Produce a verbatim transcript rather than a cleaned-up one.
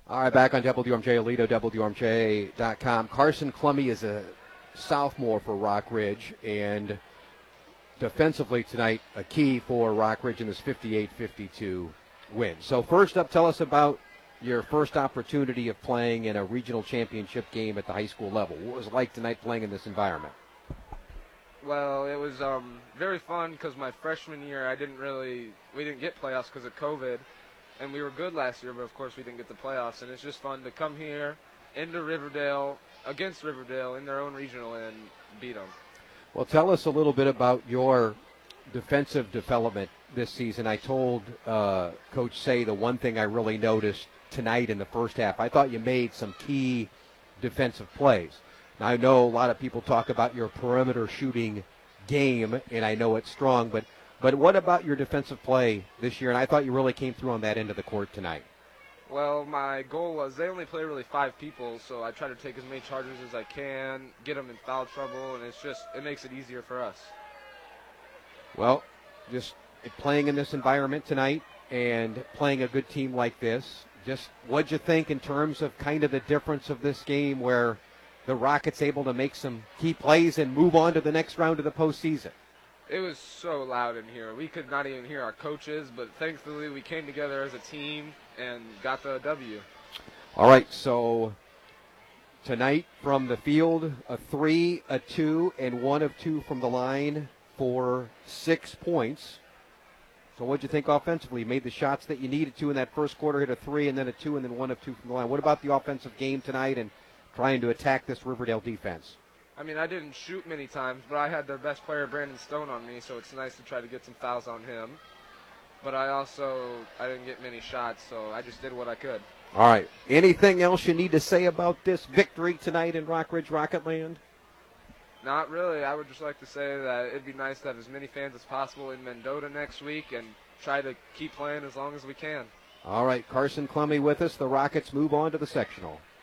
All right, back on W M J Alito, W M J dot com. Carson Clummy is a sophomore for Rock Ridge, and defensively tonight, a key for Rock Ridge in this fifty-eight fifty-two win. So first up, tell us about your first opportunity of playing in a regional championship game at the high school level. What was it like tonight playing in this environment? Well, it was um, very fun because my freshman year, I didn't really, we didn't get playoffs because of COVID, and we were good last year, but of course we didn't get the playoffs, and it's just fun to come here into Riverdale, against Riverdale in their own regional and beat them. Well, tell us a little bit about your defensive development this season. I told uh, Coach Say the one thing I really noticed tonight in the first half, I thought you made some key defensive plays. Now, I know a lot of people talk about your perimeter shooting game, and I know it's strong, but, but what about your defensive play this year? And I thought you really came through on that end of the court tonight. Well, my goal was they only play really five people, so I try to take as many charges as I can, get them in foul trouble, and it's just, it makes it easier for us. Well, just playing in this environment tonight and playing a good team like this, just what'd you think in terms of kind of the difference of this game where the Rockets able to make some key plays and move on to the next round of the postseason? It was so loud in here. We could not even hear our coaches, but thankfully we came together as a team and got the W. All right, so tonight from the field, a three, a two, and one of two from the line for six points. So what'd you think offensively? You made the shots that you needed to in that first quarter, hit a three, and then a two, and then one of two from the line. What about the offensive game tonight and trying to attack this Riverdale defense? I mean, I didn't shoot many times, but I had their best player, Brandon Stone, on me, so it's nice to try to get some fouls on him. But I also, I didn't get many shots, so I just did what I could. All right. Anything else you need to say about this victory tonight in Rock Ridge, Rocketland? Not really. I would just like to say that it'd be nice to have as many fans as possible in Mendota next week and try to keep playing as long as we can. All right. Carson Clummy with us. The Rockets move on to the sectional.